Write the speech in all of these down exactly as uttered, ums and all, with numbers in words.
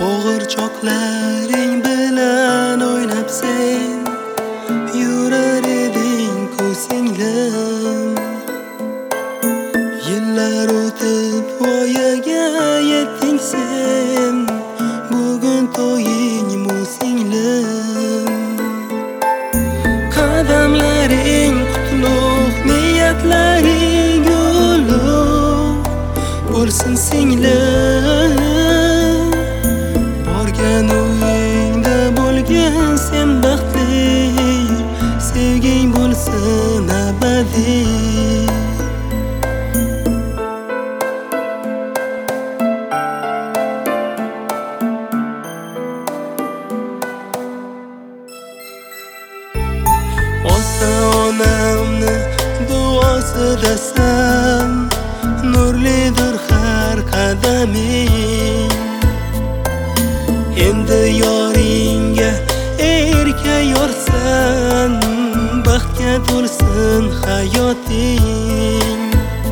O'g'irchoqlaring bilan o'ynab sen yurar eding ku singlim. Yillar o'tib voyaga yetding sen, bugun to'yingmu singlim. Qadamlaring qutlug', niyatlaring ulug' bo'lsin singlim. Borgan uyingda bo'lgin sen baxtli, sevging bo'lsin abadiy. Ota-onamni duosidasan, nurlidir har qadaming. Endi yoringga erka yorsan, baxtga to'lsin hayoting.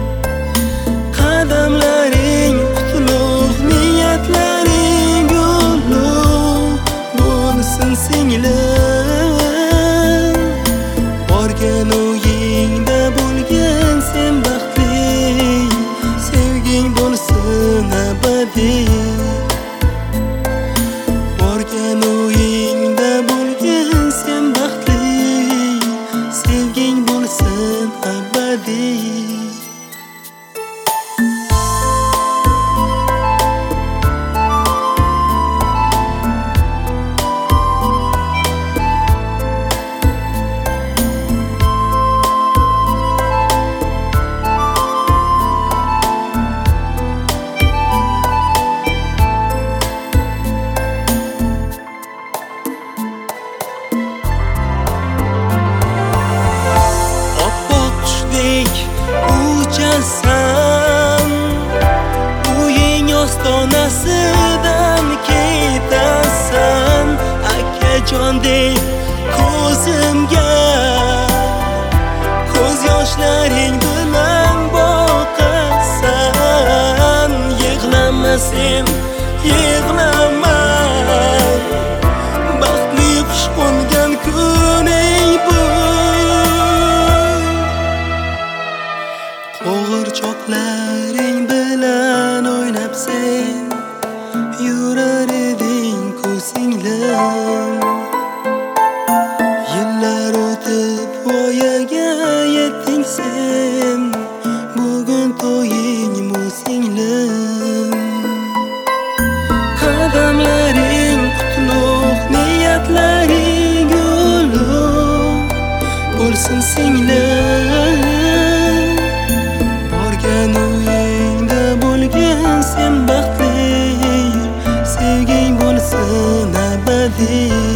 Qadamlaring qutlug', niyatlaring ulug' bo'lsin singlim. Borgan uyingda bo'lgin sen baxtli, sevging bo'lsin abadiy. Borgan uyingda bo'lgin sen baxtli, sevging bo'lsin abadiy. Uchasan, uying ostonasidan ketasan, akajondek ko'zimga ko'z yoshlaring bilan boqasan. Yig'lama sen, yig'lama, baxtli xush qo'ngan kuning bu. O'g'irchoqlaring bilan o'ynab sen yurar eding ku singlim. Yillar o'tib voyaga yetding sen, bugun to'yingmu singlim. Qadamlaring qutlug', niyatlaring ulug' bo'lsin singlim. Borgan uyingda bo'lgin sen baxtli, sevging bo'lsin abadiy.